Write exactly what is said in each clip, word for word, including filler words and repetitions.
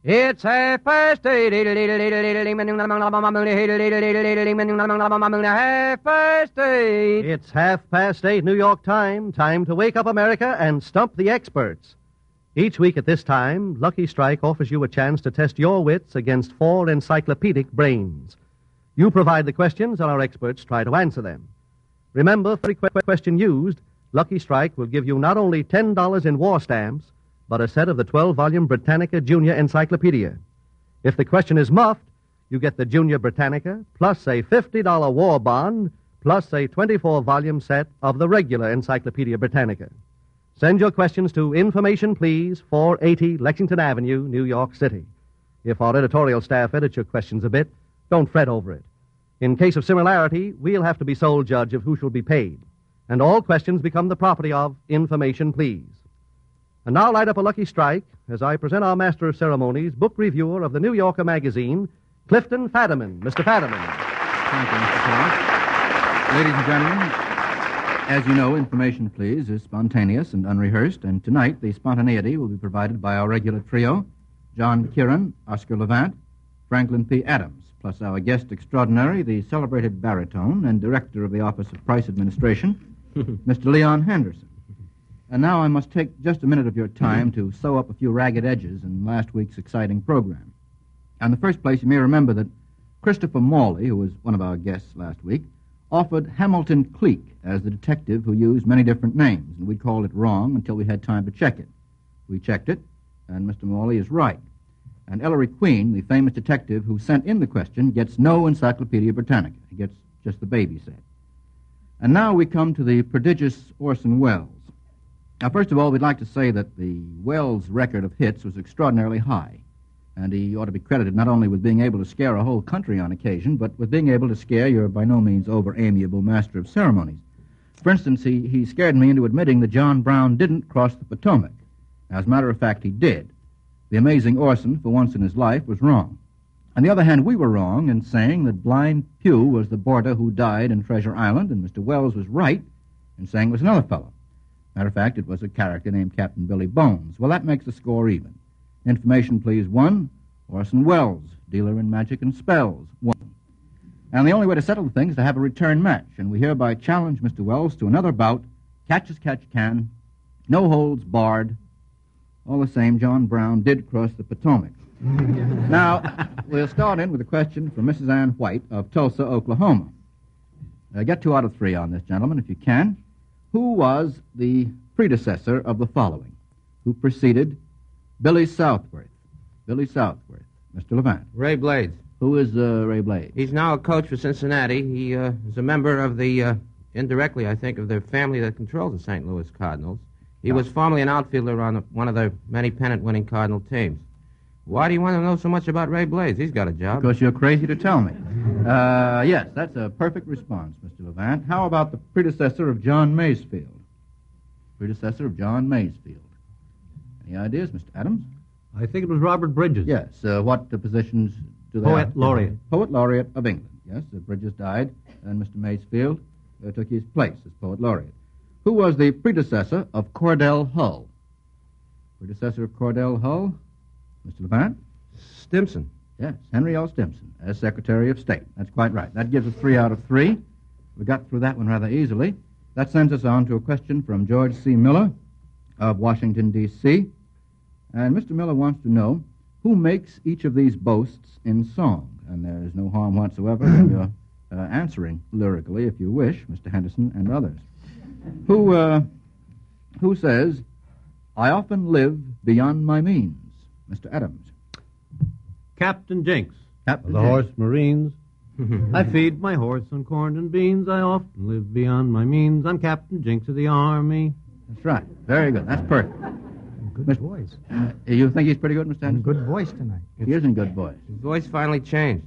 It's half past eight. Half past eight. It's half past eight New York time. Time to wake up America and stump the experts. Each week at this time, Lucky Strike offers you a chance to test your wits against four encyclopedic brains. You provide the questions, and our experts try to answer them. Remember, for every que- question used, Lucky Strike will give you not only ten dollars in war stamps, but a set of the twelve-volume Britannica Junior Encyclopedia. If the question is muffed, you get the Junior Britannica, plus a fifty dollars war bond, plus a twenty-four-volume set of the regular Encyclopedia Britannica. Send your questions to Information Please, four eighty Lexington Avenue, New York City. If our editorial staff edits your questions a bit, don't fret over it. In case of similarity, we'll have to be sole judge of who shall be paid. And all questions become the property of Information Please. And now light up a Lucky Strike as I present our Master of Ceremonies, book reviewer of the New Yorker magazine, Clifton Fadiman. Mister Fadiman. Thank you, Mister Clark. Ladies and gentlemen, as you know, Information Please is spontaneous and unrehearsed, and tonight the spontaneity will be provided by our regular trio, John Kieran, Oscar Levant, Franklin P. Adams, plus our guest extraordinary, the celebrated baritone and director of the Office of Price Administration, Mister Leon Henderson. And now I must take just a minute of your time to sew up a few ragged edges in last week's exciting program. In the first place, you may remember that Christopher Morley, who was one of our guests last week, offered Hamilton Cleek as the detective who used many different names, and we called it wrong until we had time to check it. We checked it, and Mister Morley is right. And Ellery Queen, the famous detective who sent in the question, gets no Encyclopedia Britannica. He gets just the baby set. And now we come to the prodigious Orson Welles. Now, first of all, we'd like to say that the Welles record of hits was extraordinarily high, and he ought to be credited not only with being able to scare a whole country on occasion, but with being able to scare your by no means over-amiable master of ceremonies. For instance, he, he scared me into admitting that John Brown didn't cross the Potomac. Now, as a matter of fact, he did. The amazing Orson, for once in his life, was wrong. On the other hand, we were wrong in saying that Blind Pew was the boarder who died in Treasure Island, and Mister Welles was right in saying it was another fellow. Matter of fact, it was a character named Captain Billy Bones. Well, that makes the score even. Information Please, one. Orson Welles, dealer in magic and spells, one. And the only way to settle the thing is to have a return match, and we hereby challenge Mister Welles to another bout, catch as catch can, no holds barred. All the same, John Brown did cross the Potomac. Now, we'll start in with a question from Missus Ann White of Tulsa, Oklahoma. Uh, get two out of three on this, gentlemen, if you can. Who was the predecessor of the following? Who preceded Billy Southworth? Billy Southworth. Mister Levant. Ray Blades. Who is uh, Ray Blades? He's now a coach for Cincinnati. He uh, is a member of the, uh, indirectly, I think, of the family that controls the Saint Louis Cardinals. He was formerly an outfielder on one of the many pennant-winning Cardinal teams. Why do you want to know so much about Ray Blades? He's got a job. Because you're crazy to tell me. Uh, yes, that's a perfect response, Mister Levant. How about the predecessor of John Masefield? Predecessor of John Masefield. Any ideas, Mister Adams? I think it was Robert Bridges. Yes. Uh, what uh, positions do they Poet have? Laureate. Poet Laureate of England. Yes, uh, Bridges died, and Mister Masefield uh, took his place as Poet Laureate. Who was the predecessor of Cordell Hull? Predecessor of Cordell Hull? Mister Levant? Stimson. Yes, Henry L. Stimson, as Secretary of State. That's quite right. That gives us three out of three. We got through that one rather easily. That sends us on to a question from George C. Miller of Washington, D C And Mister Miller wants to know who makes each of these boasts in song. And there is no harm whatsoever in your uh, answering lyrically, if you wish, Mister Henderson and others. Who, uh, who says, I often live beyond my means? Mister Adams. Captain Jinks. Captain of the Jinks. Horse Marines. I feed my horse on corn and beans. I often live beyond my means. I'm Captain Jinks of the Army. That's right. Very good. That's perfect. Good Mister voice. Uh, you think he's pretty good, Mister Henderson? Good voice tonight. He is in good voice. His voice finally changed.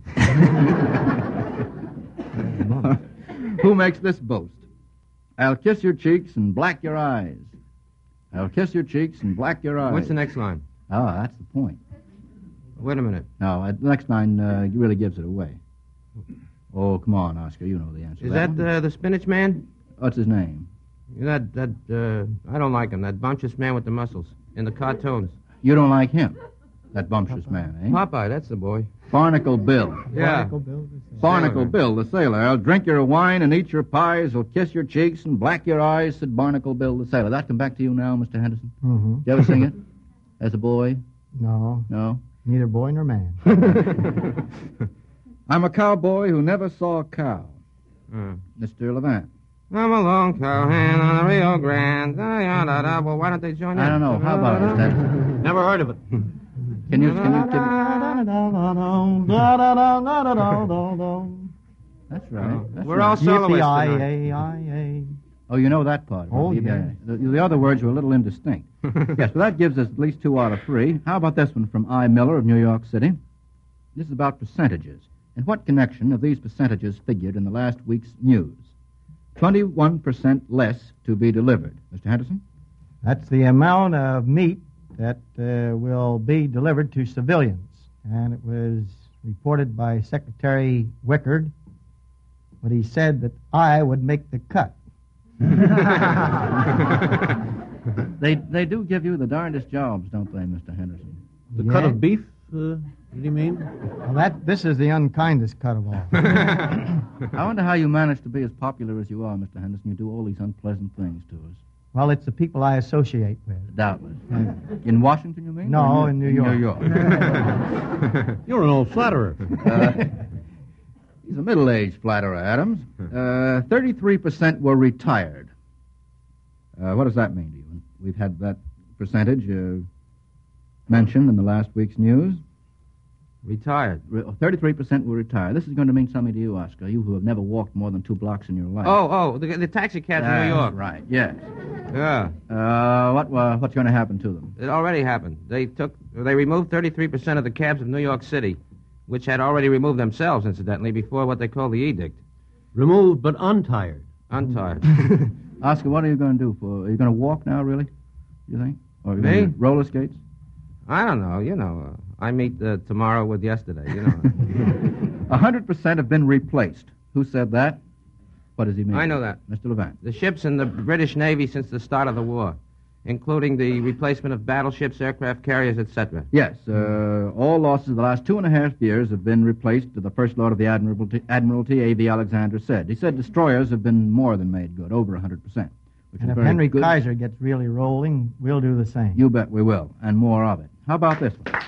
Who makes this boast? I'll kiss your cheeks and black your eyes. I'll kiss your cheeks and black your eyes. What's the next line? Oh, that's the point. Wait a minute. No, uh, the next line uh, really gives it away. Oh, come on, Oscar. You know the answer. Is to that, that uh, the spinach man? What's his name? That, that, uh, I don't like him. That bumptious man with the muscles in the cartoons. You don't like him? That bumptious man, eh? Popeye, that's the boy. Barnacle Bill. Yeah. Barnacle Bill, the sailor. Barnacle Bill, the sailor. I'll drink your wine and eat your pies. I'll kiss your cheeks and black your eyes, said Barnacle Bill, the sailor. That come back to you now, Mister Henderson? Mm-hmm. Did you ever sing it? As a boy? No, No? neither boy nor man. I'm a cowboy who never saw a cow. Uh, Mister Levant. I'm a long cowhand on the Rio Grande. Da, da, da, da. Well, why don't they join in? I don't know. How about it, Mister Never heard of it. Can you, can you, can That's right. That's We're right. all soloists tonight. Yippee-I-A-I-A. Oh, you know that part. Oh, Yippee, yeah. The, the other words were a little indistinct. Yes, well, that gives us at least two out of three. How about this one from I. Miller of New York City? This is about percentages. In what connection have these percentages figured in the last week's news? twenty-one percent less to be delivered. Mister Henderson? That's the amount of meat that uh, will be delivered to civilians. And it was reported by Secretary Wickard, but he said that I would make the cut. They they do give you the darndest jobs, don't they, Mister Henderson? The Yeah. cut of beef, uh, did he mean? Well, that, this is the unkindest cut of all. I wonder how you manage to be as popular as you are, Mister Henderson. You do all these unpleasant things to us. Well, it's the people I associate with. Doubtless. In Washington, you mean? No, Or in New York. New York. You're an old flatterer. Uh, he's a middle-aged flatterer, Adams. Uh, thirty-three percent were retired. Uh, what does that mean to you? We've had that percentage uh, mentioned in the last week's news. Retired. Re- thirty-three percent were retired. This is going to mean something to you, Oscar, you who have never walked more than two blocks in your life. Oh, oh, the, the taxi cabs in New That's York. right, yes. Yeah. Uh, what uh, What's going to happen to them? It already happened. They took, they removed thirty-three percent of the cabs of New York City, which had already removed themselves, incidentally, before what they call the edict. Removed but untired. Untired. Oscar, what are you going to do? For Are you going to walk now, really? You think? Or are you Me? gonna roller skates? I don't know. You know, uh, I meet uh, tomorrow with yesterday. You know. A hundred percent have been replaced. Who said that? What does he mean? I know that. Mister Levant. The ships in the British Navy since the start of the war, including the replacement of battleships, aircraft carriers, et cetera. Yes, uh, all losses of the last two and a half years have been replaced, the First Lord of the Admiralty, Admiralty A V Alexander said. He said destroyers have been more than made good, over a hundred percent. Which And is if very Henry good. Kaiser gets really rolling, we'll do the same. You bet we will, and more of it. How about this one?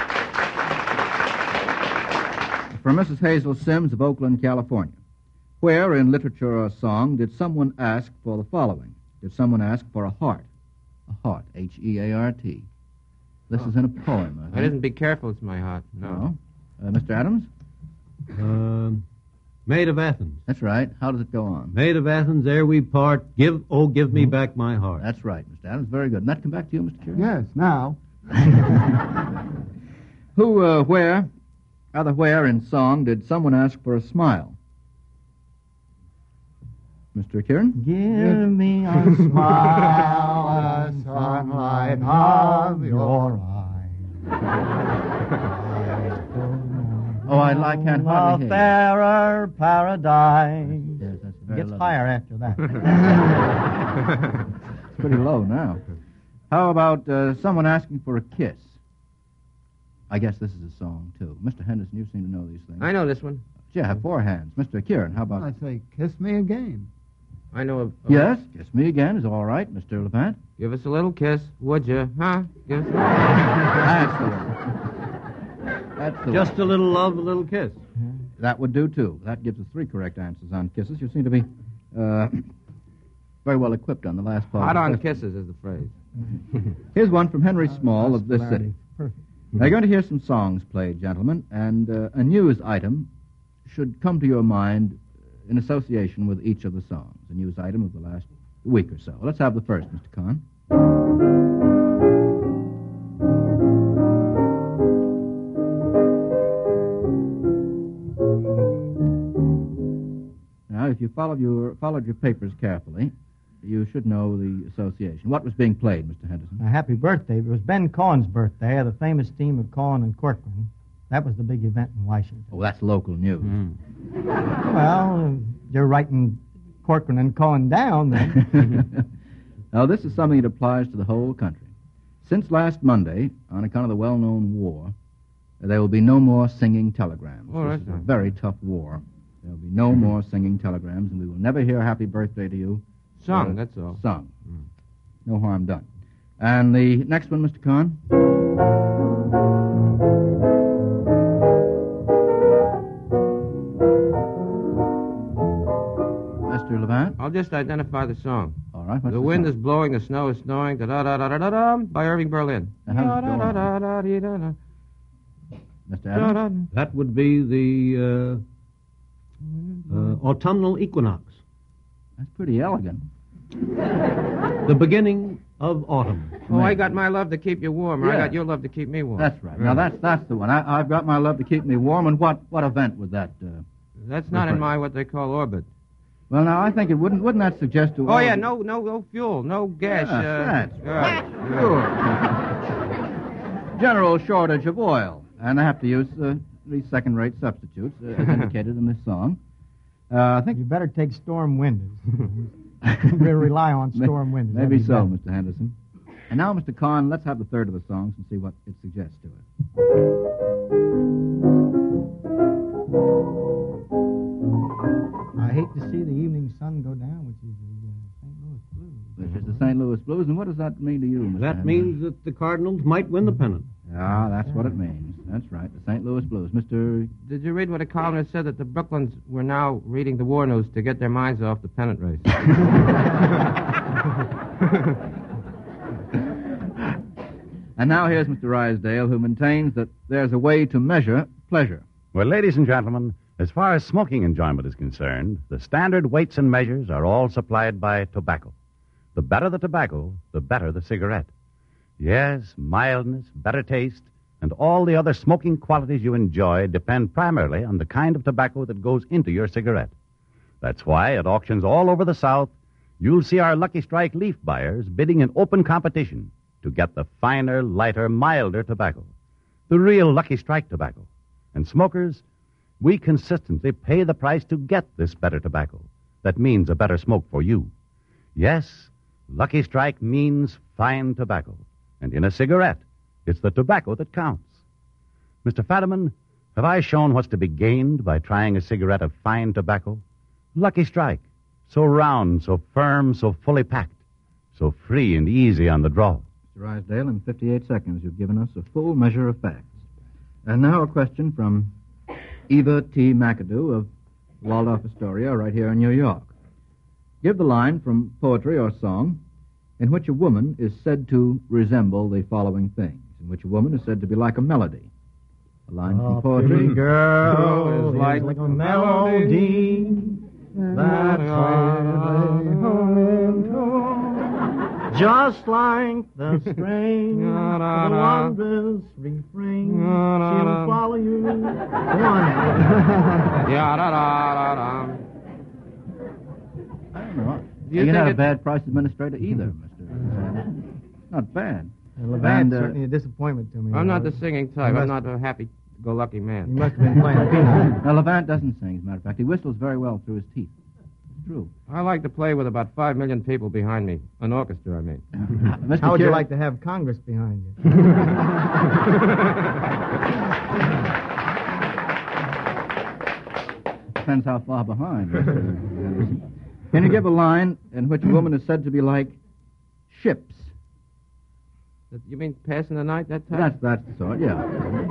From Missus Hazel Sims of Oakland, California. Where in literature or song did someone ask for the following? Did someone ask for a heart? A heart, H E A R T. This is in a poem, I I think. didn't be careful. It's my heart. No. No. Uh, Mister Adams? Um, Maid of Athens. That's right. How does it go on? Maid of Athens, ere we part, give, oh, give me back my heart. That's right, Mister Adams. Very good. And that come back to you, Mister Curry? Yes, now. Who, uh, where, rather where in song did someone ask for a smile? Mister Kieran? Give me a smile, a sunlight of your eyes. Oh, I, I can't A hardly hear you. fairer paradise. Yes, that's very Gets lovely. higher after that. It's pretty low now. How about uh, someone asking for a kiss? I guess this is a song, too. Mister Henderson, you seem to know these things. I know this one. Gee, I have four hands. Mister Kieran, how about... I say, kiss me again. I know. Of, of- Yes, kiss me again is all right, Mister Levant. Give us a little kiss, would you? Huh? Give us a That's the one. That's the Just one. a little love, a little kiss. That would do, too. That gives us three correct answers on kisses. You seem to be uh, very well equipped on the last part. Hot of the on question. kisses is the phrase. Here's one from Henry Small of this city. Perfect. Now, you're going to hear some songs played, gentlemen, and uh, a news item should come to your mind in association with each of the songs, a news item of the last week or so. Let's have the first, Mister Kahn. Now, if you followed your, followed your papers carefully, you should know the association. What was being played, Mister Henderson? A happy birthday. It was Ben Cohen's birthday, the famous team of Cohen and Corcoran. That was the big event in Washington. Oh, that's local news. Well, you're writing Corcoran and Cohen down then. Now, this is something that applies to the whole country. Since last Monday, on account of the well-known war, there will be no more singing telegrams. Oh, this that's is a nice. very tough war. There will be no more singing telegrams, and we will never hear happy birthday to you. Sung, uh, that's all. Sung. No harm done. And the next one, Mister Kahn? Mister Levant? I'll just identify the song. All right. What's The wind song? is blowing, the snow is snowing, da-da-da-da-da-da, by Irving Berlin. Now, how does it go on? Da-da-da-da-da-da. Mister Adams? Da-da. That would be the uh, uh, autumnal equinox, That's pretty elegant. the beginning of autumn. Oh, I got my love to keep you warm, or I Yeah. got your love to keep me warm. That's right. Now, that's that's the one. I, I've got my love to keep me warm. And what, what event was that? Uh... That's not in Right. my what they call orbit. Well, now, I think it wouldn't. Wouldn't that suggest to? Oh, all yeah, the- no, no, no fuel, no gas. Yes, uh, that's yeah, yeah. Sure. General shortage of oil, and I have to use uh, these second-rate substitutes, uh, as indicated in this song. Uh, I think You better take storm windows. You better rely on storm windows. That'd maybe be so, better. Mister Henderson. And now, Mister Kahn, let's have the third of the songs and see what it suggests to us. I hate to see the evening sun go down, which is the uh, Saint Louis Blues. Which is the Saint Louis Blues, and what does that mean to you, Mister That Henderson? means that the Cardinals might win the pennant. Ah, that's what it means. That's right, the Saint Louis Blues. Mister Did you read what a columnist said that the Brooklyns were now reading the war news to get their minds off the pennant race? And now here's Mister Rysdale, who maintains that there's a way to measure pleasure. Well, ladies and gentlemen, as far as smoking enjoyment is concerned, the standard weights and measures are all supplied by tobacco. The better the tobacco, the better the cigarette. Yes, mildness, better taste, and all the other smoking qualities you enjoy depend primarily on the kind of tobacco that goes into your cigarette. That's why at auctions all over the South, you'll see our Lucky Strike leaf buyers bidding in open competition to get the finer, lighter, milder tobacco. The real Lucky Strike tobacco. And smokers, we consistently pay the price to get this better tobacco. That means a better smoke for you. Yes, Lucky Strike means fine tobacco. And in a cigarette, it's the tobacco that counts. Mister Fadiman, have I shown what's to be gained by trying a cigarette of fine tobacco? Lucky Strike. So round, so firm, so fully packed. So free and easy on the draw. Mister Rysdale, in fifty-eight seconds, you've given us a full measure of facts. And now a question from Eva T. McAdoo of Waldorf Astoria, right here in New York. Give the line from poetry or song in which a woman is said to resemble the following things, in which a woman is said to be like a melody. A line Oh, from poetry. pretty girl is is like like, a a melody that's just like the strain of the wondrous refrain. She'll follow you. Go on. Yeah, da, da, da, da. I don't know. Do you You're think not a it- bad price administrator either, Mister Not bad. And Levant's And, uh, certainly a disappointment to me. I'm not Uh, the singing type. you I'm must- not a happy-go-lucky You man. must have been playing peanut. Now, Levant doesn't sing, as a matter of fact. He whistles very well through his teeth. It's true. I like to play with about five million people behind me. An orchestra, I mean. Mister How would you Kieran- like to have Congress behind you? Depends how far behind. Mister Henderson. Can you give a line in which a woman is said to be like ships? You mean passing the night that time? That's that's the sort, yeah.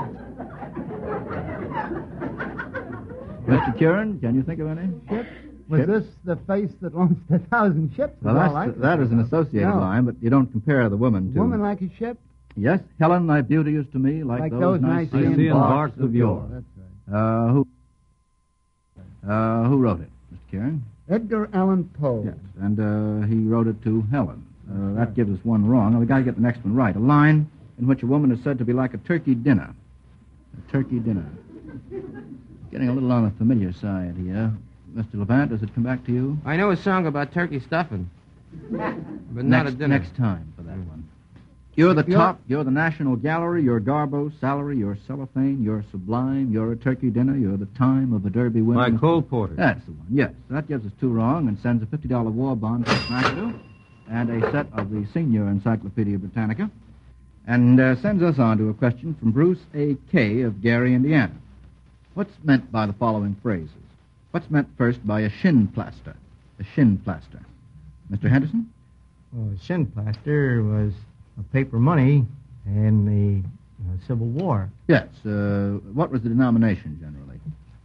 Mister Curran, can you think of any? Ships? Was Ships? this the face that launched a thousand ships? Well, Is all that's, I can that is an think of. associated No. line, but you don't compare the woman to. Woman like a ship? Yes, Helen, thy beauty is to me like, Like those, those nice nice sea sea barks of yore. That's right. Uh, who? Uh, who wrote it, Mister Kieran? Edgar Allan Poe. Yes, and uh, he wrote it to Helen. Uh, that gives us one wrong. Now, we got to get the next one right. A line in which a woman is said to be like a turkey dinner. A turkey dinner. Getting a little on the familiar side here. Mister Levant, does it come back to you? I know a song about turkey stuffing, but not next, a dinner. Next time for that one. You're the top. You're the National Gallery. You're Garbo's salary. You're cellophane. You're sublime. You're a turkey dinner. You're the time of a Derby winner. By Cole Porter. That's the one. Yes, that gives us two wrong and sends a fifty dollar war bond to McAdoo and a set of the Senior Encyclopedia Britannica. and uh, sends us on to a question from Bruce A. Kay of Gary, Indiana. What's meant by the following phrases? What's meant first by a shin plaster? A shin plaster. Mister Henderson? Well, shin plaster was a paper money in the uh, Civil War. Yes. Uh, what was the denomination generally?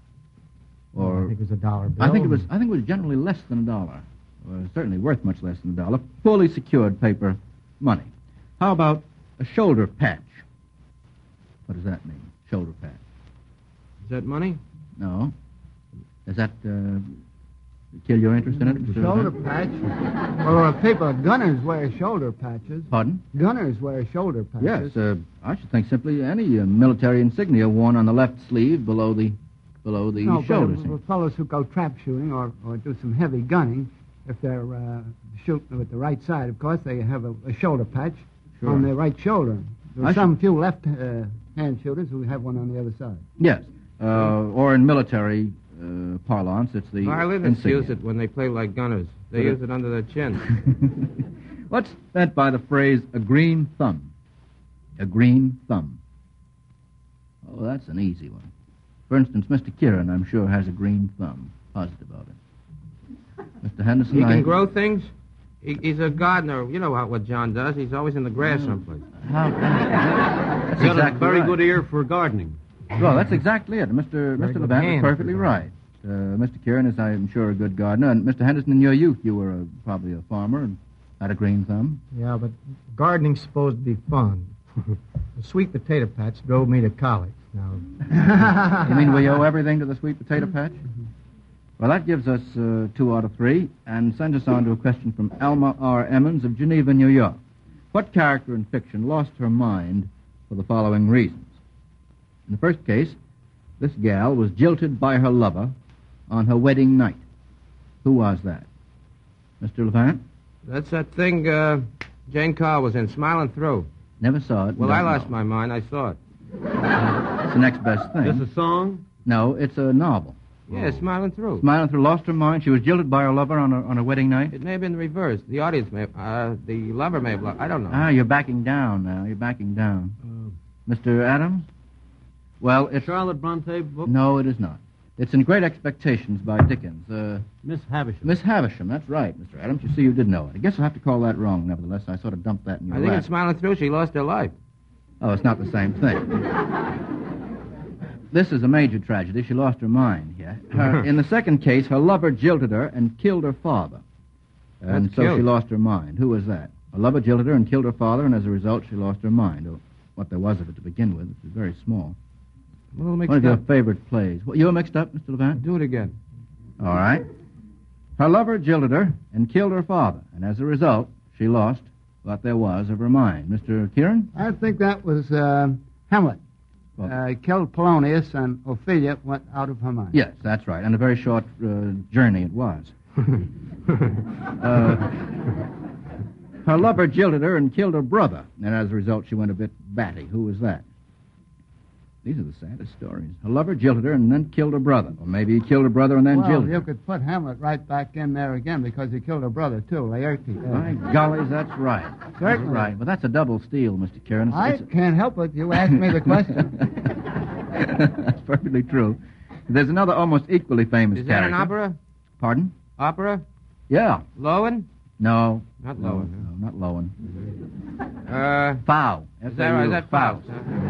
Or I think it was a dollar bill. I think it was. I think it was generally less than a dollar. Well, certainly worth much less than a dollar. Fully secured paper money. How about a shoulder patch? What does that mean? Shoulder patch. Is that money? No. Does that uh, kill your interest in it, Mister Shoulder Levant? patch? Well, uh, people, gunners wear shoulder patches. Pardon? Gunners wear shoulder patches. Yes. Uh, I should think simply any uh, military insignia worn on the left sleeve below the below the no, shoulders. but, uh, fellows who go trap shooting or, or do some heavy gunning, if they're uh, shooting with the right side, of course, they have a, a shoulder patch Sure. on their right shoulder. There are I some few left uh, hand shooters who have one on the other side. Yes. Uh, or in military uh, parlance, it's the Violinists insignia. use it when they play like gunners. They But it- use it under their chin. What's meant by the phrase a green thumb? A green thumb. Oh, that's an easy one. For instance, Mister Kieran, I'm sure, has a green thumb. Positive of it. Mister Henderson, He I... can grow things. He, he's a gardener. You know how, what John does. He's always in the grass someplace. How... That's He's got exactly a very right. good ear for gardening. Well, that's exactly it. Mister Very Mister good Levant is hand. perfectly right. Uh, Mister Kieran is, I'm sure, a good gardener. And Mister Henderson, in your youth, you were a, probably a farmer and had a green thumb. Yeah, but gardening's supposed to be fun. The sweet potato patch drove me to college. Now, You mean we owe everything to the sweet potato patch? Well, that gives us uh, two out of three and sends us on to a question from Alma R. Emmons of Geneva, New York. What character in fiction lost her mind for the following reasons? In the first case, this gal was jilted by her lover on her wedding night. Who was that? Mister Levant? That's that thing uh, Jane Carr was in, Smiling Through. Never saw it. Well, don't I lost know. my mind. I saw it. It's the next best thing. This a song? No, it's a novel. Yeah, Smiling Through. Smiling Through lost her mind. She was jilted by her lover on her, on her wedding night. It may have been the reverse. The audience may have, uh, the lover may have, lo- I don't know. Ah, you're backing down now. You're backing down. Mister Adams? Well, it's... Charlotte Bronte book? No, it is not. It's in Great Expectations by Dickens. Uh, Miss Havisham. Miss Havisham, that's right, Mister Adams. You see, you did know it. I guess I'll have to call that wrong, nevertheless. I sort of dumped that in your I think lap. in Smiling Through she lost her life. Oh, it's not the same thing. This is a major tragedy. She lost her mind here. Her, in the second case, her lover jilted her and killed her father. And That's so cute. she lost her mind. Who was that? Her lover jilted her and killed her father, and as a result, she lost her mind. Or what there was of it to begin with, which was very small. I'm a little One of mixed your up. favorite plays. What, you were mixed up, Mister Levant? Do it again. All right. Her lover jilted her and killed her father, and as a result, she lost what there was of her mind. Mister Kieran? I think that was uh, Hamlet. What? Uh, he killed Polonius, and Ophelia went out of her mind. Yes, that's right, and a very short uh, journey it was. uh, her lover jilted her and killed her brother, and as a result, she went a bit batty. Who was that? These are the saddest stories. Her lover jilted her and then killed her brother. Or maybe he killed her brother and then Well, jilted you her. could put Hamlet right back in there again because he killed her brother, too, Laertes. My gollies, that's right. That's Certainly. right. Well, that's a double steal, Mister Kieran. It's- I it's- can't help it. You asked me the question. That's perfectly true. There's another almost equally famous Is that character. an opera? Pardon? Opera? Yeah. Lowen? No. Not No, Lowen. no, not Lowen. Uh, Foul. is that right? Is that Faust?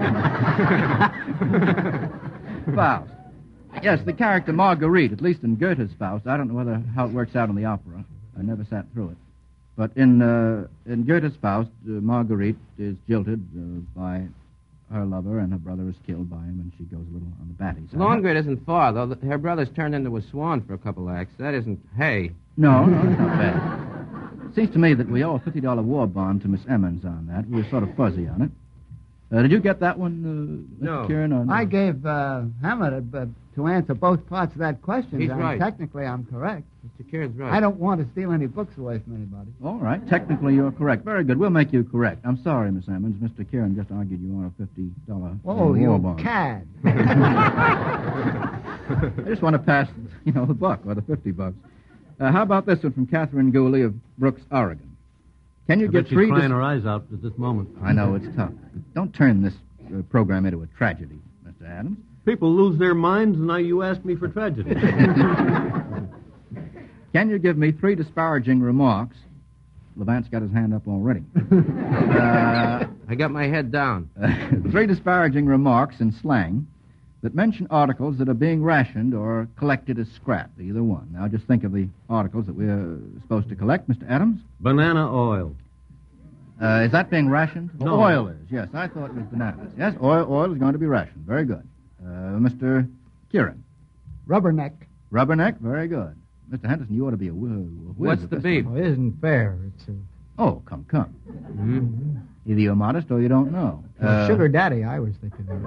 Faust. Yes, the character Marguerite, at least in Goethe's Faust. I don't know whether how it works out in the opera. I never sat through it. But in uh, in Goethe's Faust, uh, Marguerite is jilted uh, by her lover, and her brother is killed by him, and she goes a little on the batty side. Lohengrin isn't far, though. Her brother's turned into a swan for a couple acts. That isn't hay. No, no, it's not bad. It seems to me that we owe a fifty dollar war bond to Miss Emmons on that. We were sort of fuzzy on it. Uh, did you get that one, uh, Mister No. Kieran? Or no? I gave uh, Hamlet uh, to answer both parts of that question. He's and right. Technically, I'm correct. Mister Kieran's right. I don't want to steal any books away from anybody. All right. Technically, you're correct. Very good. We'll make you correct. I'm sorry, Miss Emmons. Mister Kieran just argued you on a fifty dollar Oh, war you bond. cad. I just want to pass, you know, the buck or the fifty bucks. Uh, how about this one from Catherine Gooley of Brooks, Oregon? Can you I give bet she's three... crying dis- her eyes out at this moment. I know, it's tough. Don't turn this uh, program into a tragedy, Mister Adams. People lose their minds, and now you ask me for tragedy. Can you give me three disparaging remarks? Levant's got his hand up already. uh, I got my head down. three disparaging remarks in slang that mention articles that are being rationed or collected as scrap, either one. Now, just think of the articles that we're supposed to collect, Mister Adams. Banana oil. Uh, is that being rationed? No. Oil is, yes. I thought it was bananas. Yes, oil, oil is going to be rationed. Very good. Uh, Mister Kieran. Rubberneck. Rubberneck, very good. Mister Henderson, you ought to be a, wh- a whiz What's at the this beef? one. Oh, it isn't fair. It's a Oh, come, come. Hmm? Either you're modest or you don't know. well, Uh, sugar daddy, I was thinking of.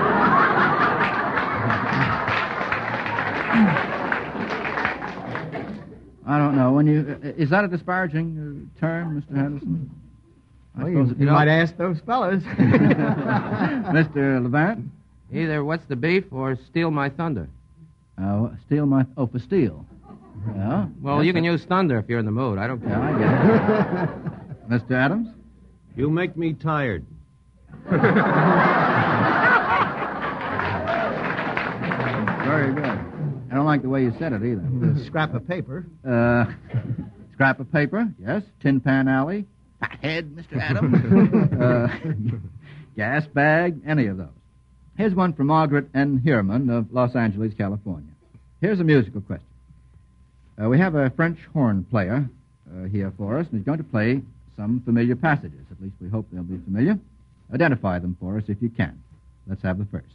I don't know. When you uh, is that a disparaging uh, term, Mister Henderson? I Well, you, suppose it- you might ask those fellas. Mister Levant? Either what's the beef or steal my thunder. Uh, steal my... Oh, for steel. Yeah. Well, Yes, you can I- use thunder if you're in the mood. I don't care. Yeah, I get it. Mister Adams? You make me tired. Very good. I don't like the way you said it either. A scrap of paper. Uh, scrap of paper, yes. Tin Pan Alley. Fathead, Mister Adams. uh, gas bag, any of those. Here's one from Margaret N. Hierman of Los Angeles, California. Here's a musical question. Uh, we have a French horn player uh, here for us, and he's going to play some familiar passages. At least we hope they'll be familiar. Identify them for us if you can. Let's have the first.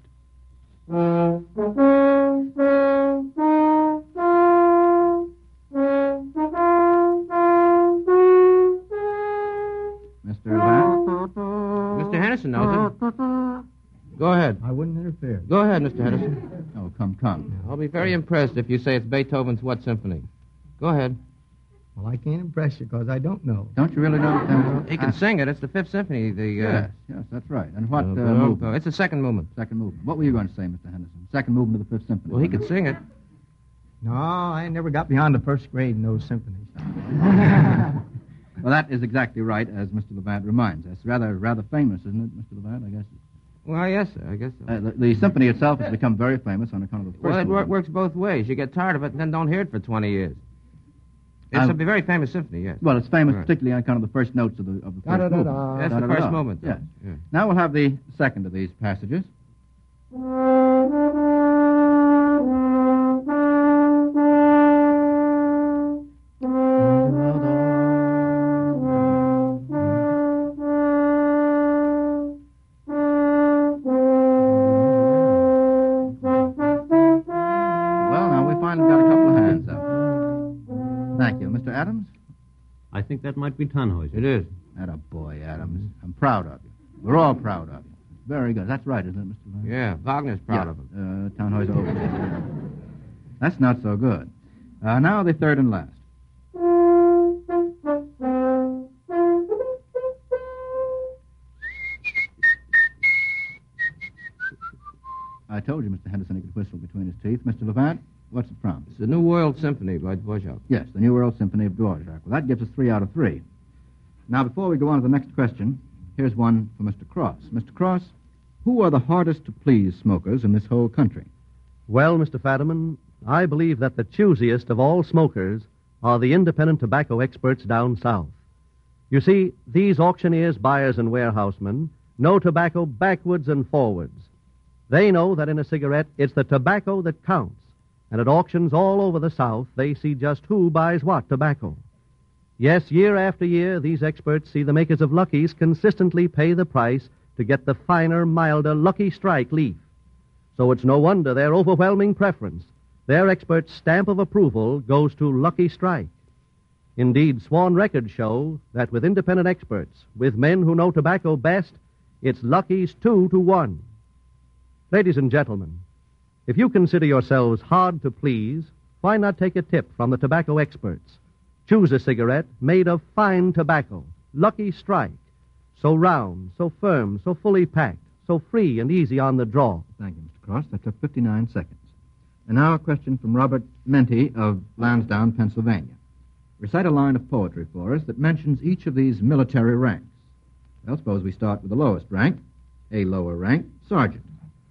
Mister Levant? Mister Henderson knows it. Go ahead. I wouldn't interfere. Go ahead, Mister Henderson. Oh, come, come. I'll be very impressed if you say it's Beethoven's What Symphony. Go ahead. Well, I can't impress you because I don't know. Don't you really know? Uh, He can sing it. It's the Fifth Symphony. The uh, Yes, yes, that's right. And what uh, uh, movement? It's the second movement. Second movement. What were you going to say, Mister Henderson? Second movement of the Fifth Symphony. Well, he could sing it. No, I never got beyond the first grade in those symphonies. Well, that is exactly right, as Mister Levant reminds us. Rather, rather famous, isn't it, Mister Levant? I guess. Well, yes, sir. I guess so. Uh, the, the symphony itself has become very famous on account of the first Well, it wor- movement. works both ways. You get tired of it and then don't hear it for twenty years. It's Um, a very famous symphony, yes. Well, it's famous Right. particularly on account of the first notes of the of the first Da-da-da-da. movement. That's the Da-da-da-da. first movement. though. Yes. Yeah. Now we'll have the second of these passages. Well, now we finally got a couple of hands up. Thank you. Mister Adams? I think that might be Tannhäuser. It is. Atta boy, Adams. I'm proud of you. We're all proud of you. Very good. That's right, isn't it, Mister Levant? Yeah, Wagner's proud Yeah. of him. Uh, Tannhäuser Overture. That's not so good. Uh, now the third and last. I told you Mister Henderson he could whistle between his teeth. Mister Levant, what's it from? It's the New World Symphony by Dvorak. Yes, the New World Symphony of Dvorak. Well, that gives us three out of three. Now, before we go on to the next question, here's one for Mister Cross. Mister Cross, who are the hardest to please smokers in this whole country? Well, Mister Fadiman, I believe that the choosiest of all smokers are the independent tobacco experts down south. You see, these auctioneers, buyers, and warehousemen know tobacco backwards and forwards. They know that in a cigarette, it's the tobacco that counts. And at auctions all over the South, they see just who buys what tobacco. Yes, year after year, these experts see the makers of Lucky's consistently pay the price to get the finer, milder Lucky Strike leaf. So it's no wonder their overwhelming preference, their expert stamp of approval, goes to Lucky Strike. Indeed, sworn records show that with independent experts, with men who know tobacco best, it's Lucky's two to one. Ladies and gentlemen, if you consider yourselves hard to please, why not take a tip from the tobacco experts? Choose a cigarette made of fine tobacco, Lucky Strike, so round, so firm, so fully packed, so free and easy on the draw. Thank you, Mister Cross. That took fifty-nine seconds. And now a question from Robert Menti of Lansdowne, Pennsylvania. recite a line of poetry for us that mentions each of these military ranks. Well, suppose we start with the lowest rank, a lower rank, sergeant.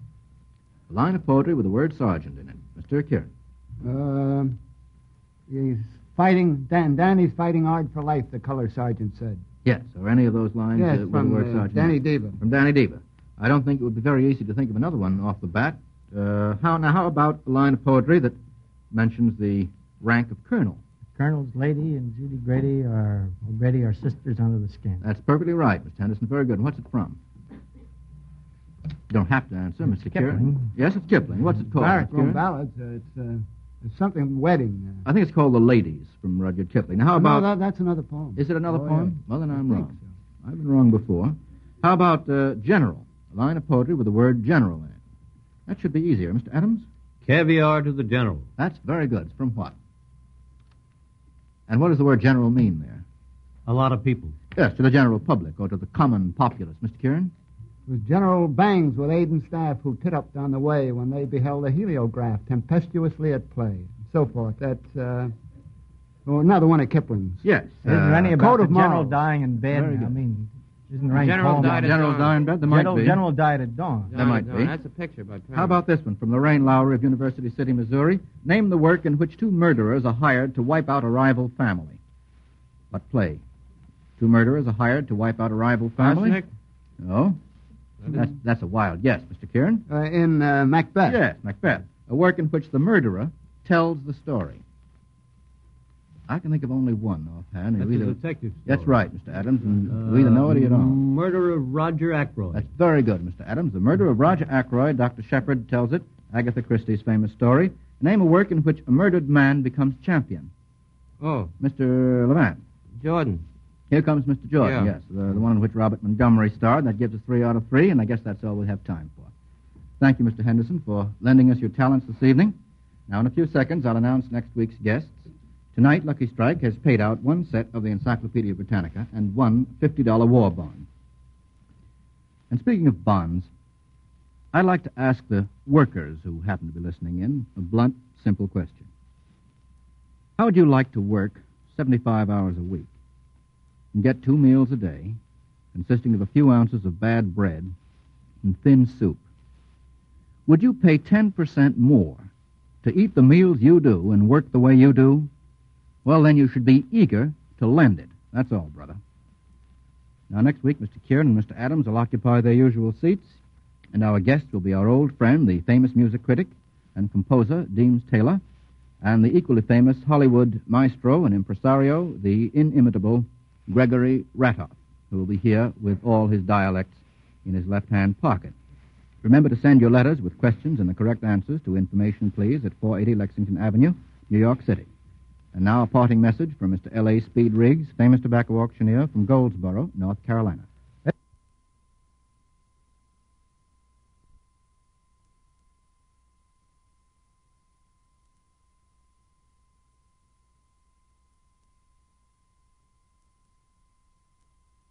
A line of poetry with the word sergeant in it. Mister Kieran. Um, he's fighting, Dan, Danny's fighting hard for life, the color sergeant said. Yes, or any of those lines Yes, uh, with from the word uh, sergeant. Danny Diva. From Danny Diva. I don't think it would be very easy to think of another one off the bat. Uh, how now? How about a line of poetry that mentions the rank of colonel? Colonel's lady and Judy Grady are Grady are sisters under the skin. That's perfectly right, Mister Henderson. Very good. What's it from? You don't have to answer, Mister Kieran. Kipling. Yes, it's Kipling. What's it called? Barrack Mister Room Kieran? Ballads. Uh, it's, uh, it's something wedding. Uh, I think it's called The Ladies from Rudyard Kipling. Now, how no, about... that, that's another poem. Is it another Oh, poem? yeah. Well, then I'm I think wrong. so. I've been wrong before. How about uh, general? A line of poetry with the word general in it. That should be easier. Mister Adams? Caviar to the general. That's very good. It's from what? And what does the word general mean there? A lot of people. Yes, to the general public or to the common populace. Mister Kieran? It was General Bangs with aid and staff who titupped on the way when they beheld the heliograph tempestuously at play, and so forth. That's uh, oh, another one of Kipling's. Yes. Isn't there uh, any Coat about the of general Morals. dying in bed? Very I good. mean, isn't there any General poem died about at General dawn. died in bed? There might General, be. general died at dawn. There might Dawn, be. That's a picture by Perry. How about this one from Lorraine Lowry of University City, Missouri? Name the work in which two murderers are hired to wipe out a rival family. What play? Two murderers are hired to wipe out a rival family? Arsenic? No. That's, that's a wild guess, Mister Kieran. Uh, in uh, Macbeth. Yes, Macbeth. A work in which the murderer tells the story. I can think of only one offhand. That's You a either- detective story. That's right, Mister Adams, and you either know it or you don't. Murder of Roger Ackroyd. That's very good, Mister Adams. The Murder of Roger Ackroyd. Doctor Shepard tells it. Agatha Christie's famous story. Name a work in which a murdered man becomes champion. Oh, Mister Levant. Jordan. Here comes Mister Jordan, Yeah. yes, the, the one in which Robert Montgomery starred. That gives us three out of three, and I guess that's all we have time for. Thank you, Mister Henderson, for lending us your talents this evening. Now, in a few seconds, I'll announce next week's guests. Tonight, Lucky Strike has paid out one set of the Encyclopedia Britannica and one fifty dollar war bond. And speaking of bonds, I'd like to ask the workers who happen to be listening in a blunt, simple question. How would you like to work seventy-five hours a week and get two meals a day, consisting of a few ounces of bad bread and thin soup? Would you pay ten percent more to eat the meals you do and work the way you do? Well, then you should be eager to lend it. That's all, brother. Now, next week, Mister Kieran and Mister Adams will occupy their usual seats, and our guest will be our old friend, the famous music critic and composer, Deems Taylor, and the equally famous Hollywood maestro and impresario, the inimitable Gregory Ratoff, who will be here with all his dialects in his left-hand pocket. Remember to send your letters with questions and the correct answers to Information Please at four eighty Lexington Avenue, New York City. And now a parting message from Mister L A. Speed Riggs, famous tobacco auctioneer from Goldsboro, North Carolina.